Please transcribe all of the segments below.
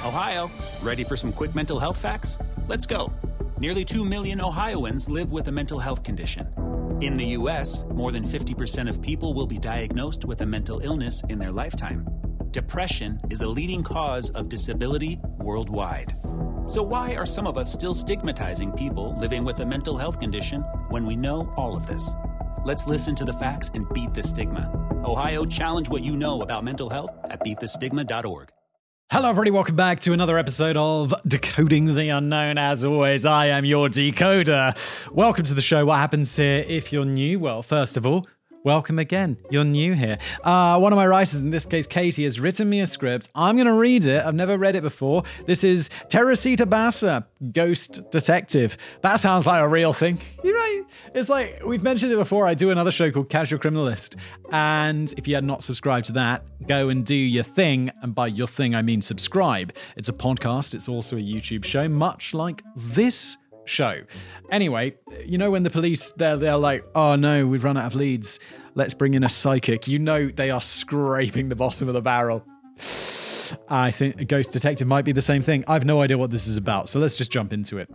Ohio, ready for some quick mental health facts? Let's go. Nearly 2 million Ohioans live with a mental health condition. In the U.S., more than 50% of people will be diagnosed with a mental illness in their lifetime. Depression is a leading cause of disability worldwide. So why are some of us still stigmatizing people living with a mental health condition when we know all of this? Let's listen to the facts and beat the stigma. Ohio, challenge what you know about mental health at beatthestigma.org. Hello everybody, welcome back to another episode of Decoding the Unknown. As always, I am your decoder. Welcome to the show. What happens here if you're new? Well, first of all, welcome again. You're new here. One of my writers, in this case Katie, has written me a script. I'm going to read it. I've never read it before. This is Teresita Basa, Ghost Detective. That sounds like a real thing. You know, it's like, we've mentioned it before. I do another show called Casual Criminalist. And if you had not subscribed to that, go and do your thing. And by your thing, I mean subscribe. It's a podcast. It's also a YouTube show, much like this show. Anyway, you know when the police, they're like, oh no, we've run out of leads. Let's bring in a psychic. You know they are scraping the bottom of the barrel. I think a Ghost Detective might be the same thing. I have no idea what this is about, so let's just jump into it.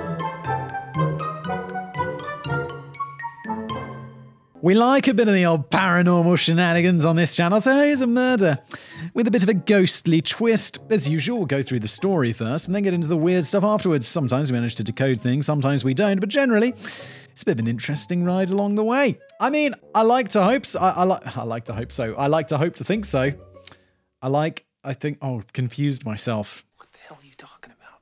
We like a bit of the old paranormal shenanigans on this channel, so here's a murder with a bit of a ghostly twist. As usual, we'll go through the story first and then get into the weird stuff afterwards. Sometimes we manage to decode things, sometimes we don't, but generally, it's a bit of an interesting ride along the way. I mean, I like to hope so. I like to hope so. I like to hope to think so. Confused myself. What the hell are you talking about?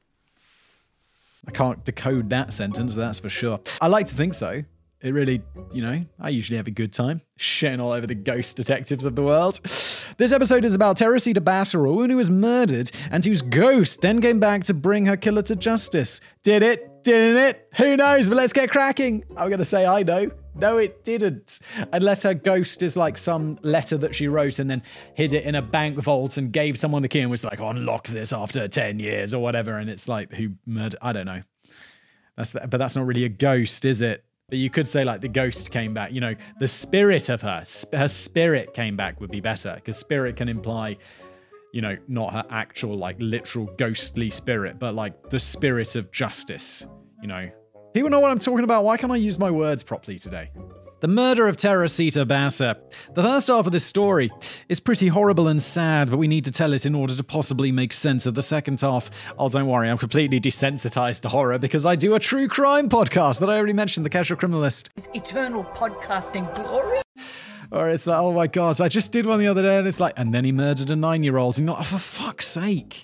I can't decode that sentence, that's for sure. I like to think so. It really, you know, I usually have a good time shitting all over the ghost detectives of the world. This episode is about Teresita Basa, a woman who was murdered and whose ghost then came back to bring her killer to justice. Did it? Didn't it? Who knows? But let's get cracking. I'm going to say I know. No, it didn't. Unless her ghost is like some letter that she wrote and then hid it in a bank vault and gave someone the key and was like, unlock this after 10 years or whatever. And it's like, who murdered? I don't know. But that's not really a ghost, is it? But you could say like the ghost came back, you know, the spirit of her spirit came back would be better, because spirit can imply, you know, not her actual like literal ghostly spirit, but like the spirit of justice, you know. People know what I'm talking about. Why can't I use my words properly today? The murder of Teresita Basa. The first half of this story is pretty horrible and sad, but we need to tell it in order to possibly make sense of the second half. Oh, don't worry, I'm completely desensitized to horror because I do a true crime podcast that I already mentioned, The Casual Criminalist. Eternal podcasting glory. Or it's like, oh my God, I just did one the other day and it's like, and then he murdered a 9-year-old. And you're like, oh, for fuck's sake.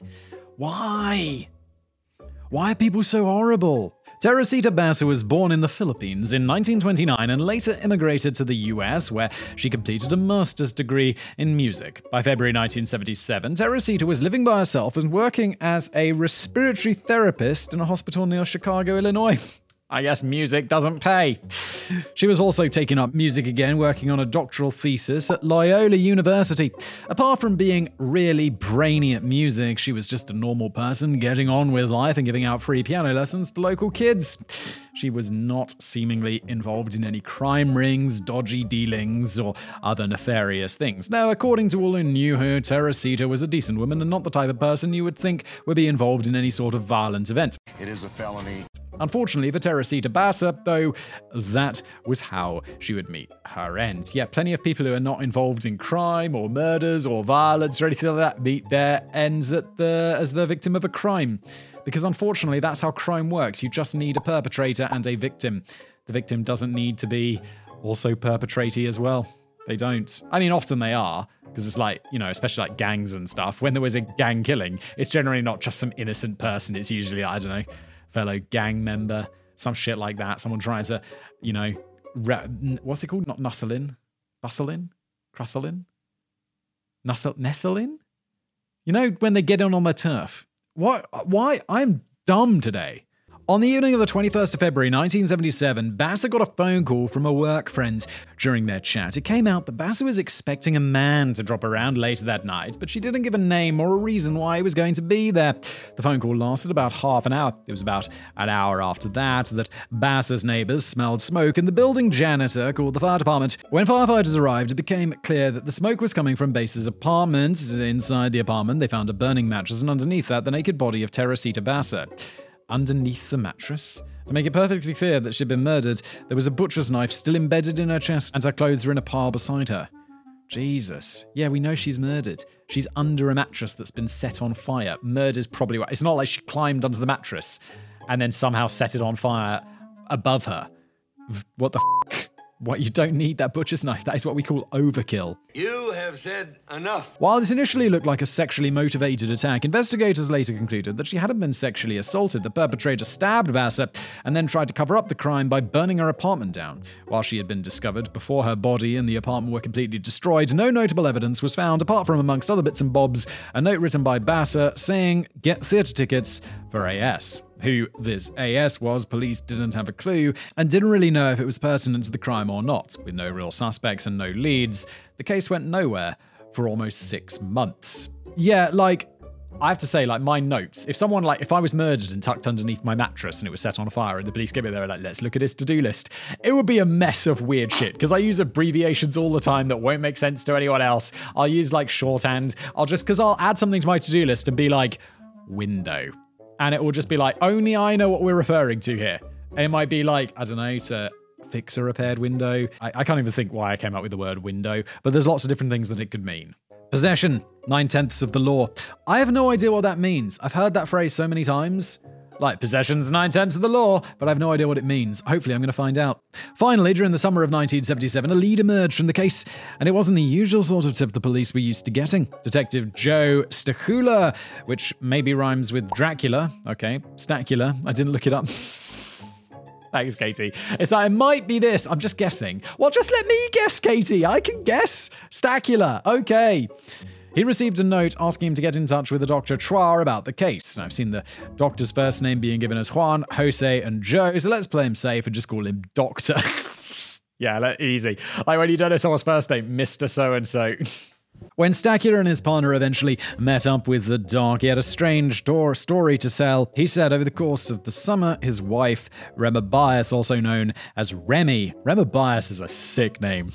Why? Why are people so horrible? Teresita Basa was born in the Philippines in 1929 and later immigrated to the US, where she completed a master's degree in music. By February 1977, Teresita was living by herself and working as a respiratory therapist in a hospital near Chicago, Illinois. I guess music doesn't pay. She was also taking up music again, working on a doctoral thesis at Loyola University. Apart from being really brainy at music, she was just a normal person getting on with life and giving out free piano lessons to local kids. She was not seemingly involved in any crime rings, dodgy dealings, or other nefarious things. Now, according to all who knew her, Teresita was a decent woman and not the type of person you would think would be involved in any sort of violent event. It is a felony. Unfortunately for Teresita Basa, though, that was how she would meet her end. Yeah, plenty of people who are not involved in crime or murders or violence or anything like that meet their ends as the victim of a crime. Because unfortunately, that's how crime works. You just need a perpetrator and a victim. The victim doesn't need to be also perpetrator as well. They don't. I mean, often they are, because it's like, you know, especially like gangs and stuff. When there was a gang killing, it's generally not just some innocent person. It's usually, I don't know, fellow gang member, some shit like that. Someone trying to, you know, what's it called? Not nussle in? Bustle in? Crussle in? Nestle in? You know, when they get on their turf. What? Why? I'm dumb today. On the evening of the 21st of February 1977, Basser got a phone call from a work friend. During their chat, it came out that Basser was expecting a man to drop around later that night, but she didn't give a name or a reason why he was going to be there. The phone call lasted about half an hour. It was about an hour after that Basser's neighbors smelled smoke and the building janitor called the fire department. When firefighters arrived, it became clear that the smoke was coming from Basser's apartment. Inside the apartment, they found a burning mattress, and underneath that, the naked body of Teresita Basser. Underneath the mattress? To make it perfectly clear that she'd been murdered, there was a butcher's knife still embedded in her chest, and her clothes were in a pile beside her. Jesus. Yeah, we know she's murdered. She's under a mattress that's been set on fire. Murder's probably what. It's not like she climbed onto the mattress and then somehow set it on fire above her. What the f***? What, you don't need that butcher's knife. That is what we call overkill. You have said enough. While it initially looked like a sexually motivated attack, investigators later concluded that she hadn't been sexually assaulted. The perpetrator stabbed Basser and then tried to cover up the crime by burning her apartment down. While she had been discovered before her body and the apartment were completely destroyed, no notable evidence was found, apart from, amongst other bits and bobs, a note written by Basser saying, "Get theatre tickets for AS." Who this AS was, police didn't have a clue and didn't really know if it was pertinent to the crime or not. With no real suspects and no leads, the case went nowhere for almost 6 months. Yeah, I have to say, my notes, if I was murdered and tucked underneath my mattress and it was set on fire and the police came in there let's look at his to-do list, it would be a mess of weird shit, because I use abbreviations all the time that won't make sense to anyone else. I'll use shorthand. I'll add something to my to-do list and be like, window. And it will just be only I know what we're referring to here. And it might be to fix a repaired window. I can't even think why I came up with the word window, but there's lots of different things that it could mean. Possession, 9/10 of the law. I have no idea what that means. I've heard that phrase so many times. Possession's 9/10 of the law, but I have no idea what it means. Hopefully I'm going to find out. Finally, during the summer of 1977, a lead emerged from the case, and it wasn't the usual sort of tip the police were used to getting. Detective Joe Stachula, which maybe rhymes with Dracula. Okay, Stachula. I didn't look it up. Thanks, Katie. It's it might be this. I'm just guessing. Well, just let me guess, Katie. I can guess. Stachula. Okay. He received a note asking him to get in touch with a Dr. Chua about the case. And I've seen the doctor's first name being given as Juan, Jose, and Joe, so let's play him safe and just call him Doctor. Yeah, easy. When you don't know someone's first name, Mr. So-and-so. When Stachula and his partner eventually met up with the doc, he had a strange story to sell. He said over the course of the summer, his wife, Rema Bias, also known as Remy. Rema Bias is a sick name.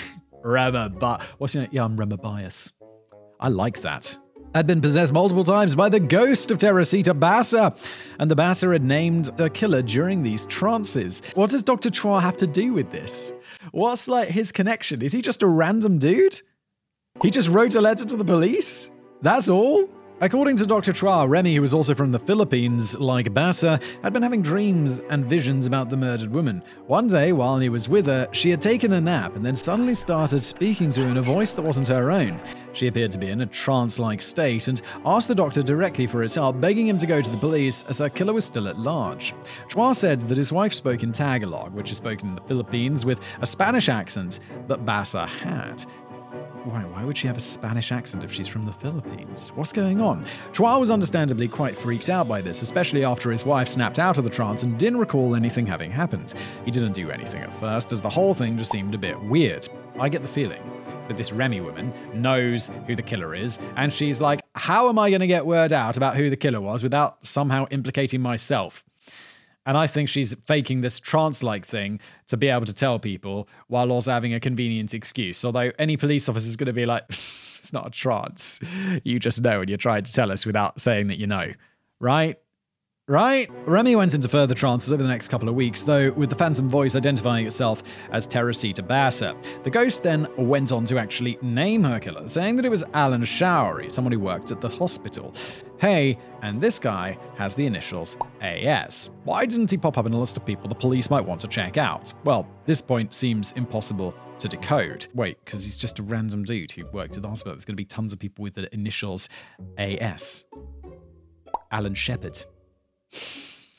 What's your name? Yeah, I'm Rema Bias. I like that. Had been possessed multiple times by the ghost of Teresita Basser, and the Basser had named the killer during these trances. What does Dr. Chua have to do with this? What's his connection? Is he just a random dude? He just wrote a letter to the police? That's all? According to Dr. Chua, Remy, who was also from the Philippines, like Basser, had been having dreams and visions about the murdered woman. One day, while he was with her, she had taken a nap and then suddenly started speaking to him in a voice that wasn't her own. She appeared to be in a trance-like state and asked the doctor directly for his help, begging him to go to the police as her killer was still at large. Chua said that his wife spoke in Tagalog, which is spoken in the Philippines, with a Spanish accent that Basser had. Why would she have a Spanish accent if she's from the Philippines? What's going on? Chua was understandably quite freaked out by this, especially after his wife snapped out of the trance and didn't recall anything having happened. He didn't do anything at first, as the whole thing just seemed a bit weird. I get the feeling that this Remy woman knows who the killer is, and she's like, how am I going to get word out about who the killer was without somehow implicating myself? And I think she's faking this trance-like thing to be able to tell people while also having a convenient excuse. Although any police officer is going to be like, it's not a trance. You just know and you're trying to tell us without saying that you know. Right? Remy went into further trances over the next couple of weeks, though with the phantom voice identifying itself as Teresita Basser. The ghost then went on to actually name her killer, saying that it was Alan Showery, someone who worked at the hospital. Hey, and this guy has the initials AS. Why didn't he pop up in a list of people the police might want to check out? Well, this point seems impossible to decode. Wait, because he's just a random dude who worked at the hospital. There's going to be tons of people with the initials AS. Alan Shepard.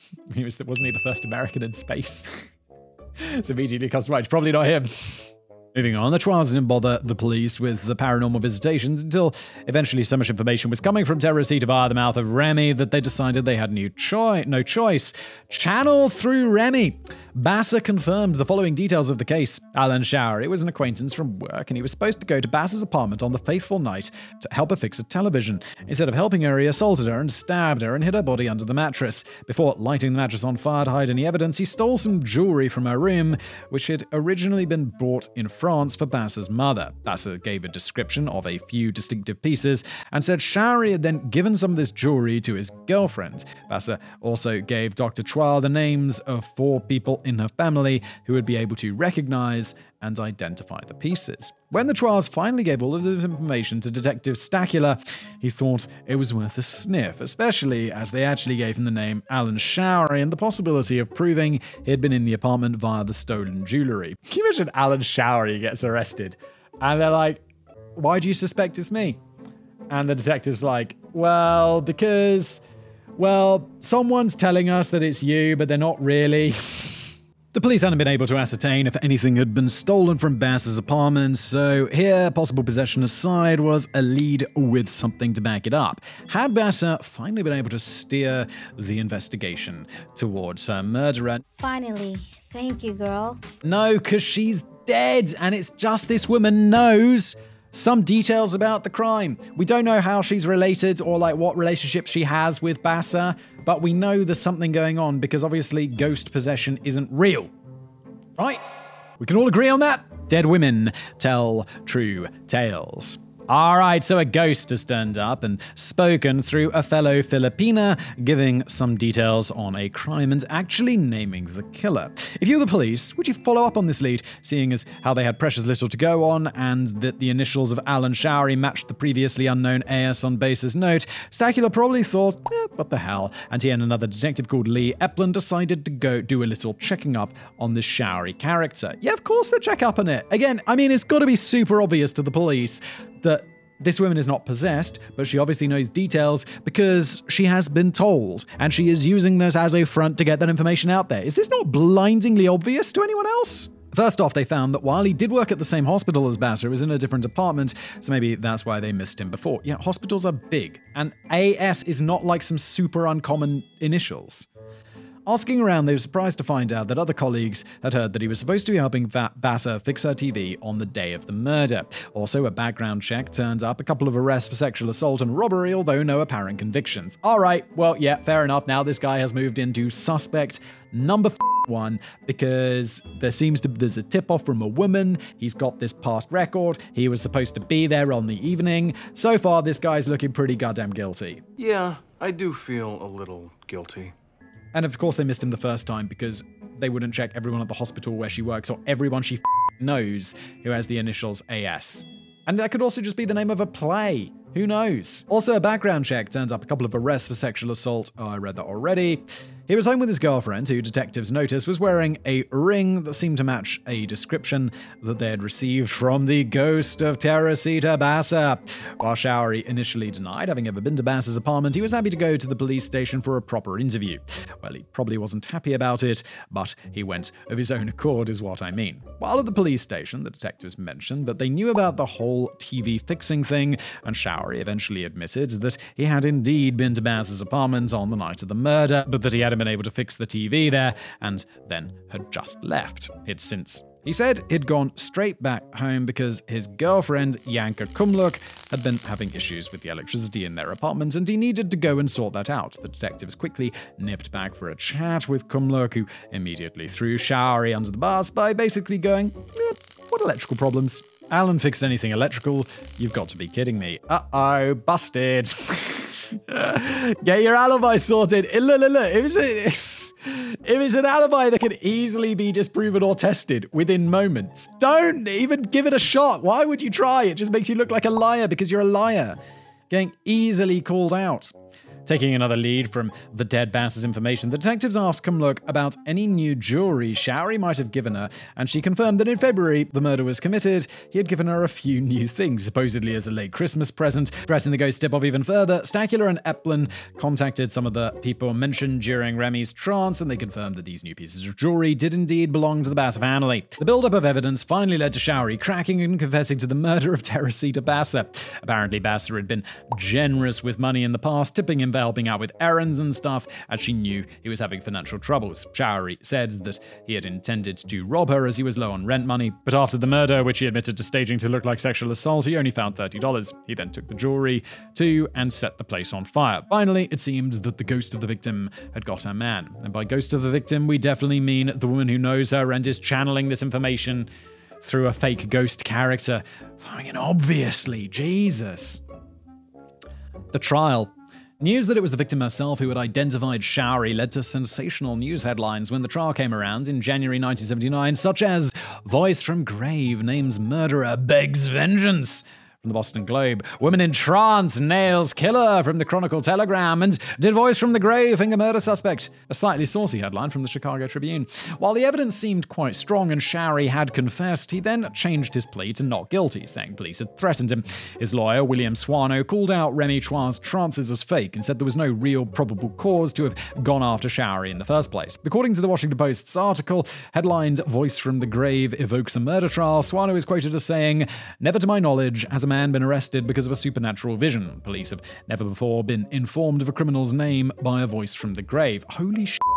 Wasn't he the first American in space? It's immediately comes to mind. Probably not him. Moving on, the trials didn't bother the police with the paranormal visitations until eventually so much information was coming from Teresita via the mouth of Remy that they decided they had no choice. Channel through Remy. Basser confirmed the following details of the case. Alan Showery was an acquaintance from work, and he was supposed to go to Basser's apartment on the fateful night to help her fix a television. Instead of helping her, he assaulted her and stabbed her and hid her body under the mattress. Before lighting the mattress on fire to hide any evidence, he stole some jewelry from her room, which had originally been bought in France for Basser's mother. Basser gave a description of a few distinctive pieces and said Showery had then given some of this jewelry to his girlfriend. Basser also gave Dr. Chua the names of 4 people in her family who would be able to recognize and identify the pieces. When the Chuas finally gave all of this information to Detective Stacula, he thought it was worth a sniff, especially as they actually gave him the name Alan Showery and the possibility of proving he had been in the apartment via the stolen jewelry. Can you imagine Alan Showery gets arrested and they're like, "Why do you suspect it's me?" And the detective's like, because someone's telling us that it's you, but they're not really. The police hadn't been able to ascertain if anything had been stolen from Basser's apartment, so here, possible possession aside, was a lead with something to back it up. Had Basser finally been able to steer the investigation towards her murderer? Finally. Thank you, girl. No, because she's dead, and it's just this woman knows some details about the crime. We don't know how she's related or what relationship she has with Basser, but we know there's something going on because obviously ghost possession isn't real. Right? We can all agree on that? Dead women tell true tales. Alright, so a ghost has turned up and spoken through a fellow Filipina, giving some details on a crime and actually naming the killer. If you were the police, would you follow up on this lead, seeing as how they had precious little to go on and that the initials of Alan Showery matched the previously unknown AS on Basser's note? Stacula probably thought, what the hell? And he and another detective called Lee Eplin decided to go do a little checking up on this Showery character. Yeah, of course they check up on it. Again, I mean, it's got to be super obvious to the police that this woman is not possessed, but she obviously knows details because she has been told, and she is using this as a front to get that information out there. Is this not blindingly obvious to anyone else? First off, they found that while he did work at the same hospital as Basser, it was in a different department, so maybe that's why they missed him before. Yeah, hospitals are big, and AS is not like some super uncommon initials. Asking around, they were surprised to find out that other colleagues had heard that he was supposed to be helping Basser fix her TV on the day of the murder. Also, a background check turned up a couple of arrests for sexual assault and robbery, although no apparent convictions. Alright, well, yeah, fair enough. Now this guy has moved into suspect number 1 because there's a tip-off from a woman. He's got this past record. He was supposed to be there on the evening. So far, this guy's looking pretty goddamn guilty. Yeah, I do feel a little guilty. And of course they missed him the first time because they wouldn't check everyone at the hospital where she works or everyone she knows who has the initials AS. And that could also just be the name of a play. Who knows? Also, a background check turns up a couple of arrests for sexual assault. Oh, I read that already. He was home with his girlfriend, who detectives noticed was wearing a ring that seemed to match a description that they had received from the ghost of Teresita Basser. While Showery initially denied having ever been to Basser's apartment, he was happy to go to the police station for a proper interview. Well, he probably wasn't happy about it, but he went of his own accord is what I mean. While at the police station, the detectives mentioned that they knew about the whole TV fixing thing, and Showery eventually admitted that he had indeed been to Basser's apartment on the night of the murder, but that he had been able to fix the TV there and then had just left. He said he'd gone straight back home because his girlfriend, Yanka Kumluk, had been having issues with the electricity in their apartment and he needed to go and sort that out. The detectives quickly nipped back for a chat with Kumluk, who immediately threw Showery under the bus by basically going, what electrical problems? Alan fixed anything electrical? You've got to be kidding me. Uh-oh, busted. Get your alibi sorted. Look. If it's an alibi that can easily be disproven or tested within moments, don't even give it a shot. Why would you try? It just makes you look like a liar because you're a liar. Getting easily called out. Taking another lead from the dead Bass's information, the detectives asked Kumluk about any new jewelry Showery might have given her, and she confirmed that in February the murder was committed. He had given her a few new things, supposedly as a late Christmas present. Pressing the ghost tip-off even further, Stakula and Eplin contacted some of the people mentioned during Remy's trance, and they confirmed that these new pieces of jewelry did indeed belong to the Bass family. The build-up of evidence finally led to Showery cracking and confessing to the murder of Teresita Bassa. Apparently, Bassa had been generous with money in the past, tipping him for helping out with errands and stuff, as she knew he was having financial troubles. Showery said that he had intended to rob her as he was low on rent money, but after the murder, which he admitted to staging to look like sexual assault, he only found $30. He then took the jewelry too and set the place on fire. Finally, it seemed that the ghost of the victim had got her man. And by ghost of the victim, we definitely mean the woman who knows her and is channeling this information through a fake ghost character. I mean, obviously, Jesus. The trial. News that it was the victim herself who had identified Showery led to sensational news headlines when the trial came around in January 1979, such as "Voice from Grave names murderer begs vengeance" from the Boston Globe, "Woman in trance nails killer" from the Chronicle Telegram, and "Did Voice from the Grave finger murder suspect?" a slightly saucy headline from the Chicago Tribune. While the evidence seemed quite strong and Showery had confessed, he then changed his plea to not guilty, saying police had threatened him. His lawyer, William Swano, called out Remy Choi's trances as fake and said there was no real probable cause to have gone after Showery in the first place. According to the Washington Post's article, headlined "Voice from the Grave evokes a murder trial," Swano is quoted as saying, "Never to my knowledge has a man been arrested because of a supernatural vision. Police have never before been informed of a criminal's name by a voice from the grave." Holy shit.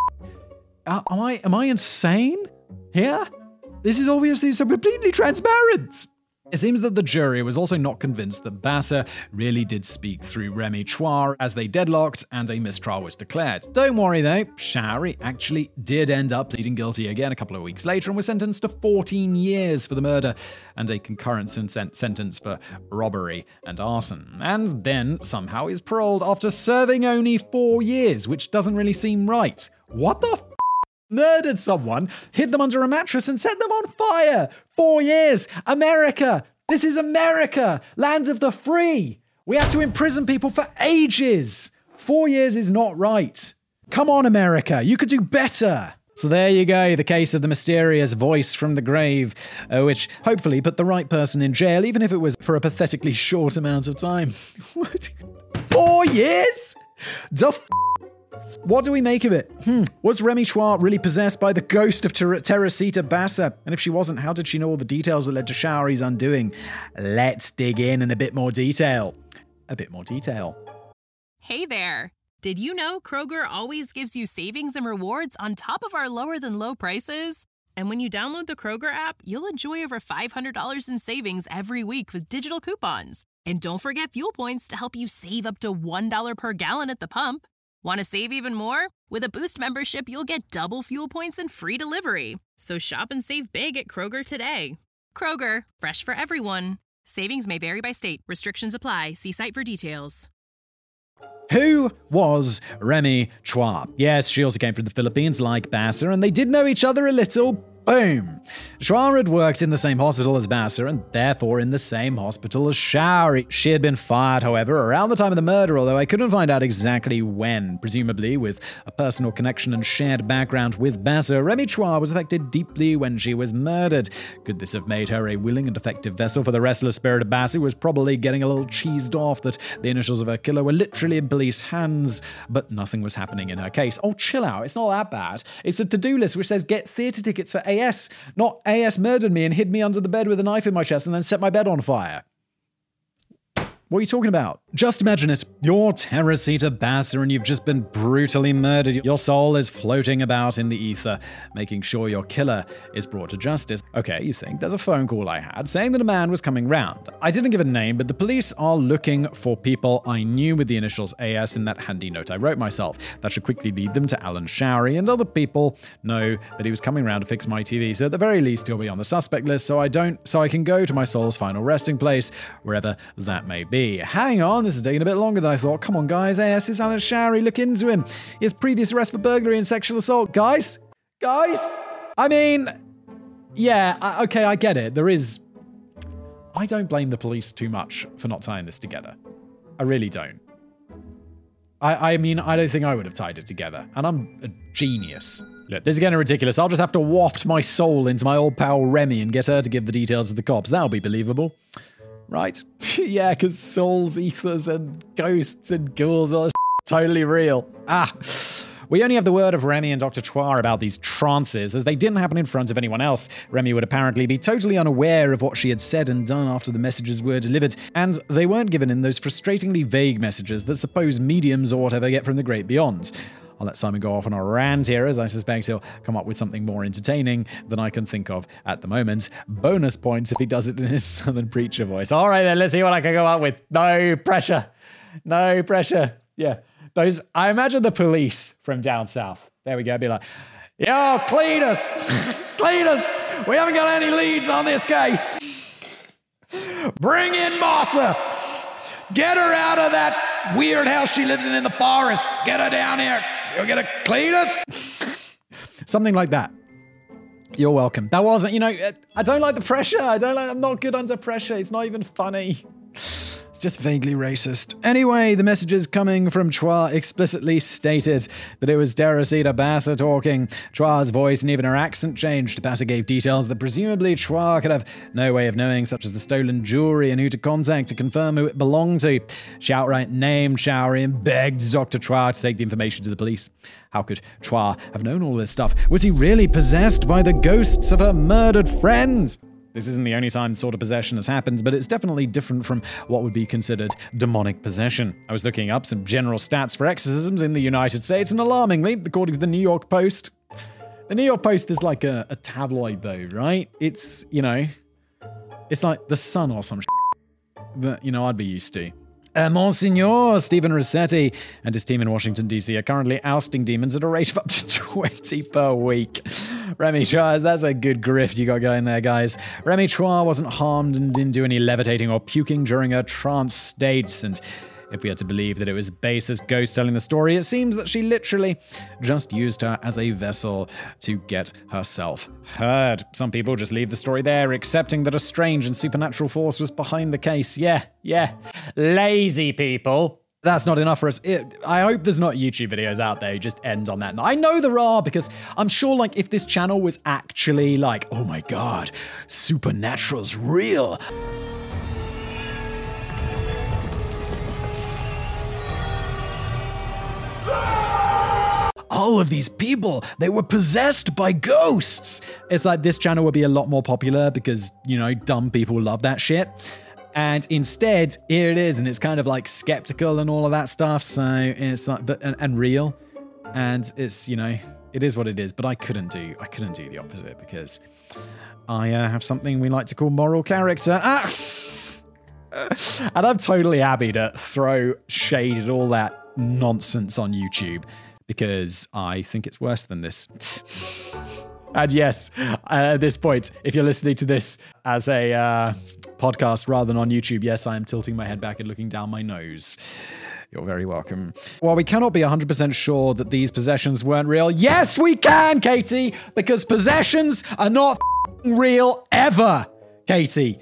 Am I insane here? This is obviously so completely transparent. It seems that the jury was also not convinced that Bassa really did speak through Remy Choi as they deadlocked and a mistrial was declared. Don't worry though, Showery actually did end up pleading guilty again a couple of weeks later and was sentenced to 14 years for the murder and a concurrent sentence for robbery and arson. And then somehow is paroled after serving only 4 years, which doesn't really seem right. What the murdered someone, hid them under a mattress and set them on fire. 4 years. America. This is America. Land of the free. We have to imprison people for ages. 4 years is not right. Come on, America. You could do better. So there you go, the case of the mysterious voice from the grave, which hopefully put the right person in jail, even if it was for a pathetically short amount of time. What? 4 years? What do we make of it? Was Remy Choi really possessed by the ghost of Teresita Bassa? And if she wasn't, how did she know all the details that led to Showery's undoing? Let's dig in a bit more detail. Hey there! Did you know Kroger always gives you savings and rewards on top of our lower-than-low prices? And when you download the Kroger app, you'll enjoy over $500 in savings every week with digital coupons. And don't forget fuel points to help you save up to $1 per gallon at the pump. Want to save even more? With a Boost membership, you'll get double fuel points and free delivery. So shop and save big at Kroger today. Kroger, fresh for everyone. Savings may vary by state. Restrictions apply. See site for details. Who was Remy Choi? Yes, she also came from the Philippines like Bassa, and they did know each other a little. Boom. Choi had worked in the same hospital as Bassa and therefore in the same hospital as Showery. She had been fired, however, around the time of the murder, although I couldn't find out exactly when. Presumably with a personal connection and shared background with Bassa, Remy Choi was affected deeply when she was murdered. Could this have made her a willing and effective vessel for the restless spirit of Bassa, who was probably getting a little cheesed off that the initials of her killer were literally in police hands, but nothing was happening in her case. Oh, chill out. It's not that bad. It's a to-do list which says get theatre tickets for AS, not AS murdered me and hid me under the bed with a knife in my chest and then set my bed on fire. What are you talking about? Just imagine it. You're Teresita Bassa and you've just been brutally murdered. Your soul is floating about in the ether, making sure your killer is brought to justice. Okay, you think there's a phone call I had saying that a man was coming round. I didn't give a name, but the police are looking for people I knew with the initials AS in that handy note I wrote myself. That should quickly lead them to Alan Showery, and other people know that he was coming round to fix my TV. So at the very least, he'll be on the suspect list so I can go to my soul's final resting place, wherever that may be. Hang on, this is taking a bit longer than I thought. Come on, guys. AS is Alan Showery. Look into him. He has previous arrest for burglary and sexual assault. Guys? I mean, yeah, okay, I get it. I don't blame the police too much for not tying this together. I really don't. I mean, I don't think I would have tied it together. And I'm a genius. Look, this is getting ridiculous. I'll just have to waft my soul into my old pal Remy and get her to give the details to the cops. That'll be believable. Right? Yeah, because souls, ethers, and ghosts and ghouls are totally real. We only have the word of Remy and Dr. Chua about these trances, as they didn't happen in front of anyone else. Remy would apparently be totally unaware of what she had said and done after the messages were delivered, and they weren't given in those frustratingly vague messages that supposed mediums or whatever get from the great beyond. I'll let Simon go off on a rant here, as I suspect he'll come up with something more entertaining than I can think of at the moment. Bonus points if he does it in his Southern preacher voice. All right, then, let's see what I can come up with. No pressure. No pressure. Yeah. I imagine the police from down south. There we go. Be like, yo, Cletus. Cletus, we haven't got any leads on this case. Bring in Martha. Get her out of that weird house she lives in the forest. Get her down here. You'll get a Cletus. Something like that. You're welcome. That wasn't, I don't like the pressure. I'm not good under pressure. It's not even funny. Just vaguely racist. Anyway, the messages coming from Chua explicitly stated that it was Teresita Bassa talking. Chua's voice and even her accent changed. Bassa gave details that presumably Chua could have no way of knowing, such as the stolen jewelry and who to contact to confirm who it belonged to. She outright named Chowry and begged Dr. Chua to take the information to the police. How could Chua have known all this stuff? Was he really possessed by the ghosts of her murdered friends? This isn't the only time this sort of possession has happened, but it's definitely different from what would be considered demonic possession. I was looking up some general stats for exorcisms in the United States, and alarmingly, according to the New York Post, the New York Post is like a tabloid though, right? It's, it's like The Sun or some that, I'd be used to. Monsignor Stephen Rossetti and his team in Washington, D.C. are currently ousting demons at a rate of up to 20 per week. Remy Chua, that's a good grift you got going there, guys. Remy Chua wasn't harmed and didn't do any levitating or puking during her trance states, and if we are to believe that it was Bassa's ghost telling the story, it seems that she literally just used her as a vessel to get herself heard. Some people just leave the story there, accepting that a strange and supernatural force was behind the case. Yeah. Lazy people. That's not enough for us. I hope there's not YouTube videos out there who just end on that. I know there are, because I'm sure if this channel was actually oh my God, supernatural's real. All of these people, they were possessed by ghosts. It's like this channel would be a lot more popular because, dumb people love that shit. And instead, here it is, and it's kind of skeptical and all of that stuff. So it's and real. And it's, it is what it is. But I couldn't do the opposite because I have something we like to call moral character. And I'm totally happy to throw shade at all that nonsense on YouTube, because I think it's worse than this. And yes, at this point, if you're listening to this as a podcast rather than on YouTube, yes, I am tilting my head back and looking down my nose. You're very welcome. While we cannot be 100% sure that these possessions weren't real, yes, we can, Katie, because possessions are not real ever, Katie.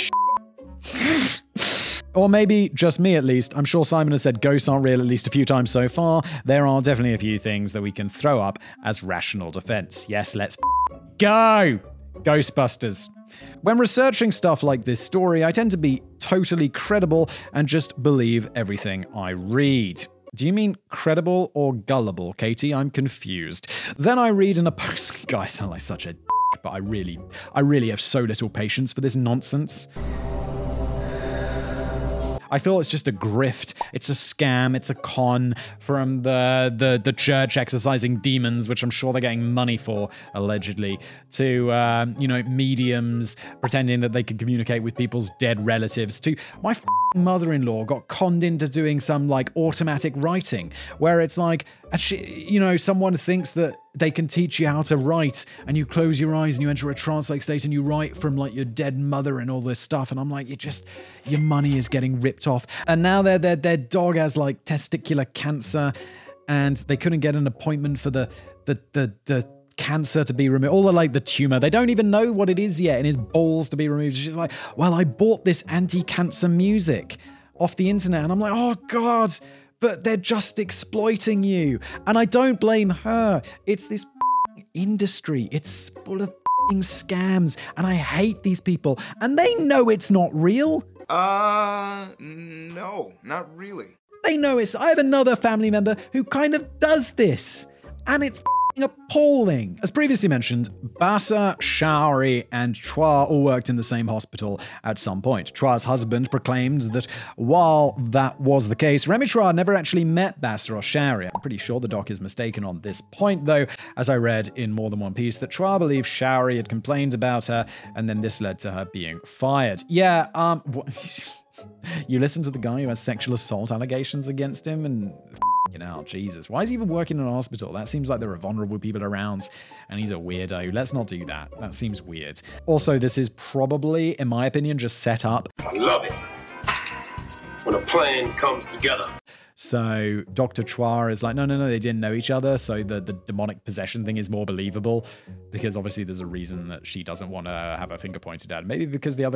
Or maybe just me, at least. I'm sure Simon has said ghosts aren't real at least a few times so far. There are definitely a few things that we can throw up as rational defense. Yes, let's go! Ghostbusters. When researching stuff like this story, I tend to be totally credible and just believe everything I read. Do you mean credible or gullible, Katie? I'm confused. Then I read in a post... Guys, I sound like such a but I really have so little patience for this nonsense. I feel it's just a grift. It's a scam. It's a con from the church exorcising demons, which I'm sure they're getting money for, allegedly, to, mediums pretending that they can communicate with people's dead relatives, to my mother-in-law got conned into doing some automatic writing where it's someone thinks that they can teach you how to write and you close your eyes and you enter a trance-like state and you write from your dead mother and all this stuff. And I'm like, your money is getting ripped off. And now their dog has testicular cancer and they couldn't get an appointment for the cancer to be removed, all the tumor. They don't even know what it is yet, and his balls to be removed. She's like, well, I bought this anti-cancer music off the internet, and I'm like, oh God, but they're just exploiting you. And I don't blame her. It's this industry. It's full of scams, and I hate these people, and they know it's not real. No, not really. They know it's... I have another family member who kind of does this, and it's appalling. As previously mentioned, Bassa, Showry, and Chua all worked in the same hospital at some point. Chua's husband proclaimed that while that was the case, Remy Chua never actually met Bassa or Showry. I'm pretty sure the doc is mistaken on this point, though, as I read in more than one piece, that Chua believed Showry had complained about her, and then this led to her being fired. Yeah, you listen to the guy who has sexual assault allegations against him, and Jesus, why is he even working in a hospital? That seems like there are vulnerable people around, and he's a weirdo. Let's not do that. That seems weird. Also, this is probably, in my opinion, just set up. I love it when a plan comes together. So Dr. Chua is like, no, they didn't know each other, so the demonic possession thing is more believable, because obviously there's a reason that she doesn't want to have her finger pointed at. Maybe because the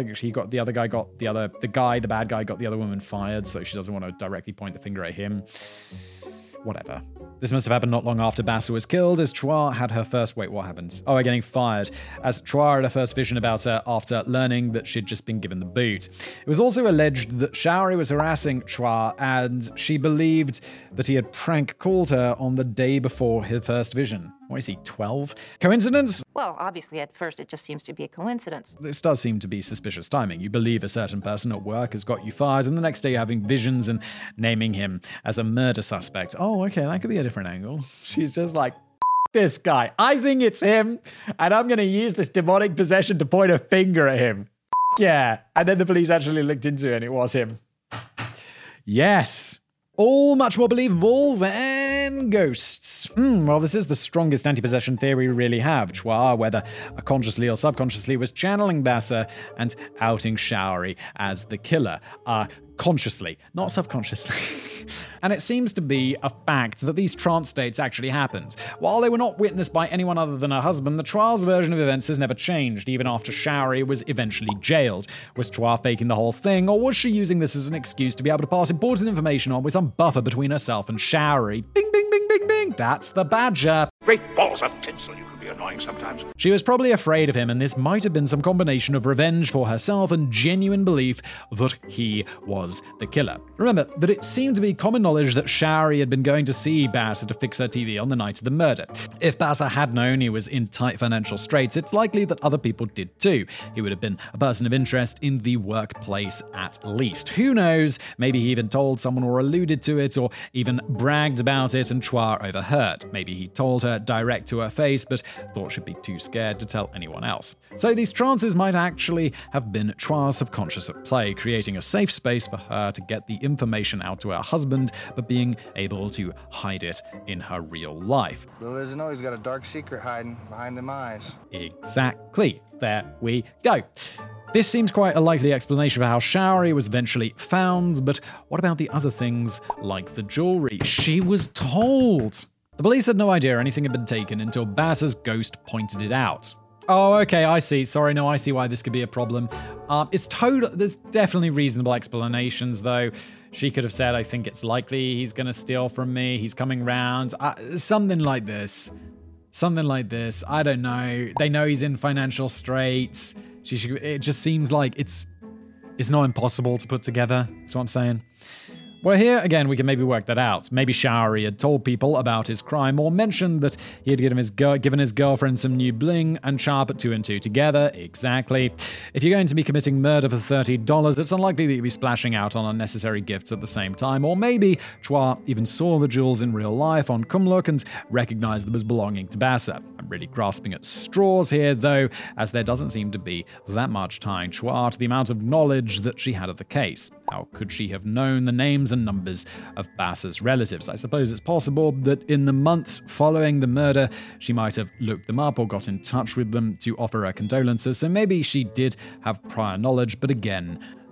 bad guy got the other woman fired, so she doesn't want to directly point the finger at him. Whatever. This must have happened not long after Bassa was killed, as Chua had her first... Wait, what happened? Oh, getting fired. As Chua had her first vision about her after learning that she'd just been given the boot. It was also alleged that Showry was harassing Chua, and she believed that he had prank called her on the day before her first vision. What is he, 12? Coincidence? Well, obviously, at first, it just seems to be a coincidence. This does seem to be suspicious timing. You believe a certain person at work has got you fired, and the next day you're having visions and naming him as a murder suspect. Oh, okay, that could be a different angle. She's just like, this guy. I think it's him, and I'm going to use this demonic possession to point a finger at him. Yeah. And then the police actually looked into it, and it was him. Yes. All much more believable than ghosts. Well, this is the strongest anti-possession theory we really have. Chua, whether consciously or subconsciously, was channeling Bassa and outing Showry as the killer. Consciously, not subconsciously. And it seems to be a fact that these trance states actually happened. While they were not witnessed by anyone other than her husband, the trial's version of events has never changed, even after Showry was eventually jailed. Was Chua faking the whole thing, or was she using this as an excuse to be able to pass important information on with some buffer between herself and Showry? Bing, bing, bing, bing, bing. That's the badger. Great balls of tinsel, you can be annoying sometimes. She was probably afraid of him, and this might have been some combination of revenge for herself and genuine belief that he was the killer. Remember that it seemed to be common knowledge that Showry had been going to see Bassa to fix her TV on the night of the murder. If Bassa had known he was in tight financial straits, it's likely that other people did too. He would have been a person of interest in the workplace at least. Who knows? Maybe he even told someone or alluded to it, or even bragged about it and Chua overheard. Maybe he told her direct to her face, but thought she'd be too scared to tell anyone else. So these trances might actually have been Chua's subconscious at play, creating a safe space for her to get the information out to her husband, but being able to hide it in her real life. Little doesn't know he's got a dark secret hiding behind them eyes. Exactly. There we go. This seems quite a likely explanation for how Showry was eventually found, but what about the other things like the jewelry? She was told. The police had no idea anything had been taken until Bassa's ghost pointed it out. Oh, okay, I see. Sorry, no, I see why this could be a problem. There's definitely reasonable explanations, though. She could have said, I think it's likely he's going to steal from me. He's coming round. Something like this. Something like this. I don't know. They know he's in financial straits. It just seems like it's not impossible to put together. That's what I'm saying. Well, here, again, we can maybe work that out. Maybe Showry had told people about his crime or mentioned that he had given his girlfriend some new bling and Chua put 2 and 2 together. Exactly. If you're going to be committing murder for $30, it's unlikely that you'll be splashing out on unnecessary gifts at the same time. Or maybe Chua even saw the jewels in real life on Kumluk and recognized them as belonging to Bassa. I'm really grasping at straws here, though, as there doesn't seem to be that much tying Chua to the amount of knowledge that she had of the case. How could she have known the names and numbers of Bassa's relatives? I suppose it's possible that in the months following the murder, she might have looked them up or got in touch with them to offer her condolences, so maybe she did have prior knowledge, but again,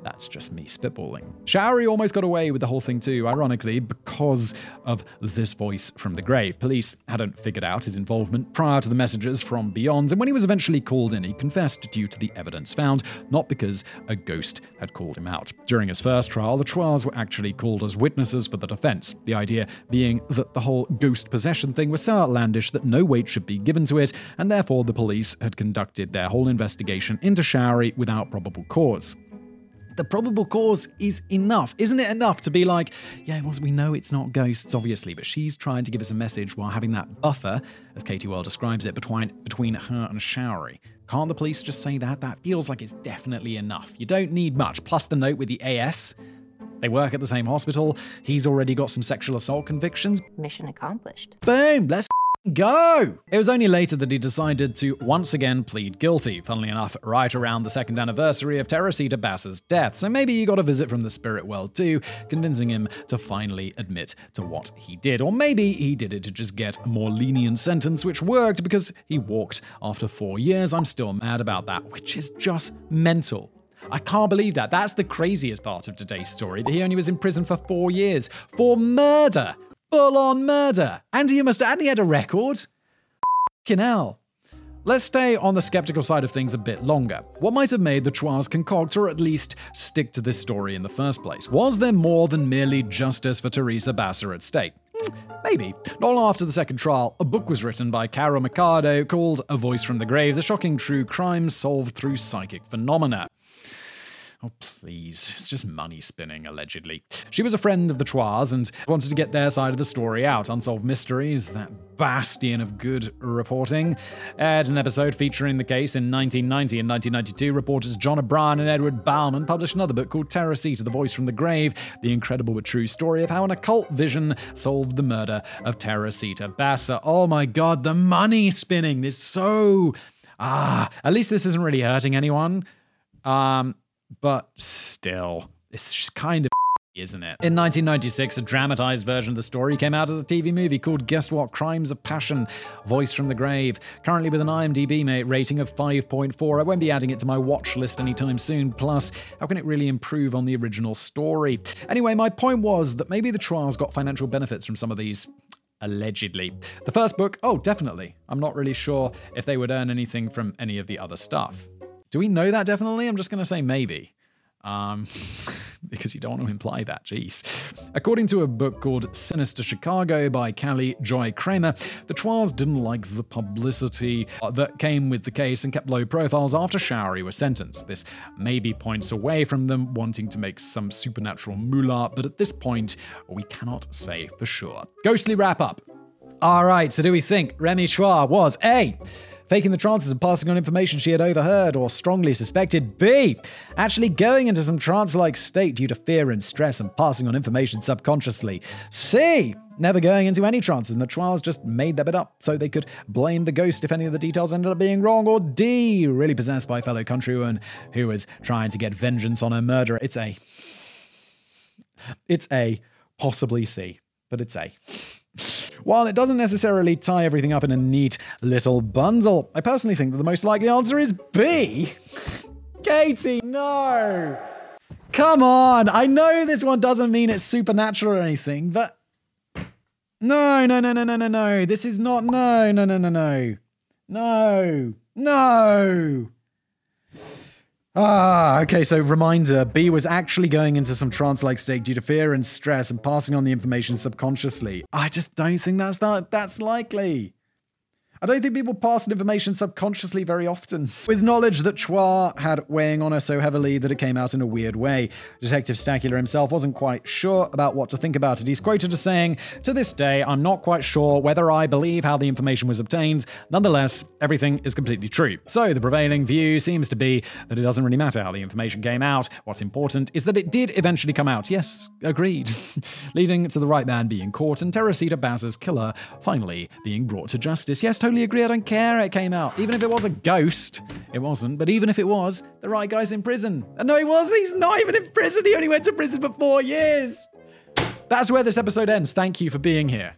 That's just me spitballing. Showery almost got away with the whole thing too, ironically, because of this voice from the grave. Police hadn't figured out his involvement prior to the messages from beyond, and when he was eventually called in, he confessed due to the evidence found, not because a ghost had called him out. During his first trial, the Chouars were actually called as witnesses for the defense, the idea being that the whole ghost possession thing was so outlandish that no weight should be given to it, and therefore the police had conducted their whole investigation into Showery without probable cause. The probable cause is enough. Isn't it enough to be like, yeah, well, we know it's not ghosts, obviously, but she's trying to give us a message while having that buffer, as Katie Well describes it, between her and Showery. Can't the police just say that? That feels like it's definitely enough. You don't need much. Plus the note with the AS. They work at the same hospital. He's already got some sexual assault convictions. Mission accomplished. Boom! Let's go! It was only later that he decided to once again plead guilty, funnily enough, right around the second anniversary of Teresita Bass's death, so maybe he got a visit from the spirit world too, convincing him to finally admit to what he did. Or maybe he did it to just get a more lenient sentence, which worked because he walked after 4 years. I'm still mad about that, which is just mental. I can't believe that. That's the craziest part of today's story, that he only was in prison for 4 years for murder. Full-on murder. And he had a record. F***ing hell. Let's stay on the skeptical side of things a bit longer. What might have made the Chouars concoct or at least stick to this story in the first place? Was there more than merely justice for Teresa Bassa at stake? Maybe. Not long after the second trial, a book was written by Carol Mercado called A Voice from the Grave, the shocking true crime solved through psychic phenomena. Oh, please. It's just money spinning, allegedly. She was a friend of the Chouars and wanted to get their side of the story out. Unsolved Mysteries, that bastion of good reporting, aired an episode featuring the case in 1990 and 1992. Reporters John O'Brien and Edward Bauman published another book called Teresita, The Voice from the Grave, the incredible but true story of how an occult vision solved the murder of Teresita Bassa. Oh my God, the money spinning. This so... at least this isn't really hurting anyone. But still, it's just kind of isn't it? In 1996, a dramatized version of the story came out as a TV movie called Guess What? Crimes of Passion, Voice from the Grave. Currently with an IMDb rating of 5.4. I won't be adding it to my watch list anytime soon. Plus, how can it really improve on the original story? Anyway, my point was that maybe the Chouars got financial benefits from some of these. Allegedly. The first book, oh, definitely. I'm not really sure if they would earn anything from any of the other stuff. Do we know that definitely? I'm just going to say maybe. Because you don't want to imply that, jeez. According to a book called Sinister Chicago by Callie Joy Kramer, the Chouars didn't like the publicity that came with the case and kept low profiles after Showery was sentenced. This maybe points away from them wanting to make some supernatural moolah, but at this point, we cannot say for sure. Ghostly wrap-up. All right, so do we think Remy Chouar was A, faking the trances and passing on information she had overheard or strongly suspected? B, actually going into some trance-like state due to fear and stress and passing on information subconsciously? C, never going into any trances and the Chouars just made that bit up so they could blame the ghost if any of the details ended up being wrong? Or D, really possessed by a fellow countrywoman who was trying to get vengeance on her murderer? It's A, possibly C, but it's A. While it doesn't necessarily tie everything up in a neat little bundle, I personally think that the most likely answer is B. Katie, no! Come on! I know this one doesn't mean it's supernatural or anything, but... No. This is not... No. Okay, so reminder, B was actually going into some trance-like state due to fear and stress and passing on the information subconsciously. I just don't think that's likely. I don't think people pass information subconsciously very often. With knowledge that Chouar had weighing on her so heavily that it came out in a weird way, Detective Stackula himself wasn't quite sure about what to think about it. He's quoted as saying, "To this day, I'm not quite sure whether I believe how the information was obtained. Nonetheless, everything is completely true." So the prevailing view seems to be that it doesn't really matter how the information came out. What's important is that it did eventually come out. Yes, agreed. Leading to the right man being caught and Teresita Bassa's killer finally being brought to justice. Yes, totally agree. I don't care how it came out. Even if it was a ghost. It wasn't. But even if it was, the right guy's in prison. And no, he wasn't. He's not even in prison. He only went to prison for 4 years. That's where this episode ends. Thank you for being here.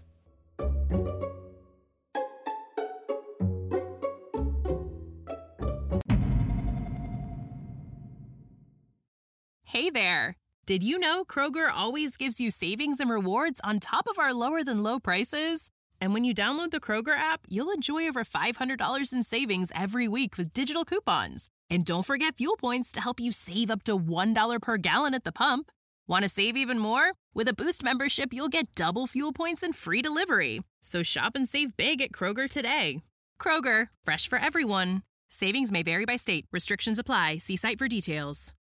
Hey there! Did you know Kroger always gives you savings and rewards on top of our lower-than-low prices? And when you download the Kroger app, you'll enjoy over $500 in savings every week with digital coupons. And don't forget fuel points to help you save up to $1 per gallon at the pump. Want to save even more? With a Boost membership, you'll get double fuel points and free delivery. So shop and save big at Kroger today. Kroger, fresh for everyone. Savings may vary by state. Restrictions apply. See site for details.